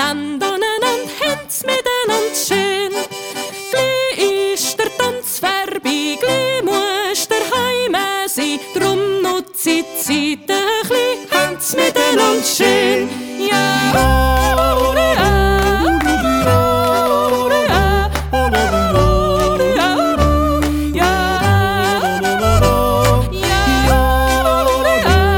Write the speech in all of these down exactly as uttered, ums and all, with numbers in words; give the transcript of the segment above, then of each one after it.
Einander aneinander habt's miteinander schön. Gleich ist der Tanz vorbei, gleich muss der Heime sein. Drum nutzt die Zeit ein bisschen, habt's miteinander schön. Ja, ure, ja, ure, ja, ure, ja, ja, ja, ure,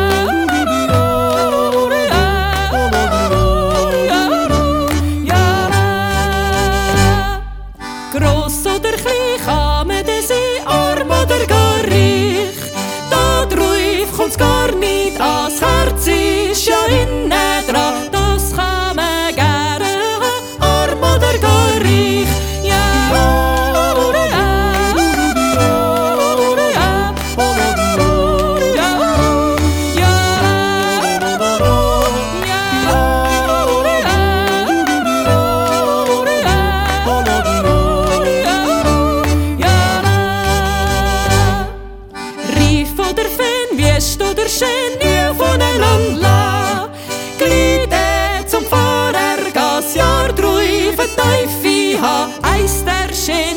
ja, ja. Gross oder klein kann man das sein, arm oder gar reich. Da drauf kommt's gar nicht an, das Herz ist ja innen dran. Das kann man gerne haben, arm oder gar reich. Ja, ure, ja, ure, ja, ure, ja, ja, ja, ure, Reif oder Fan, Wüst oder schön, nie voneinander lassen. Glied zum Pfarrer, das Jahr drauf, ein Teufel haben, eins der schön.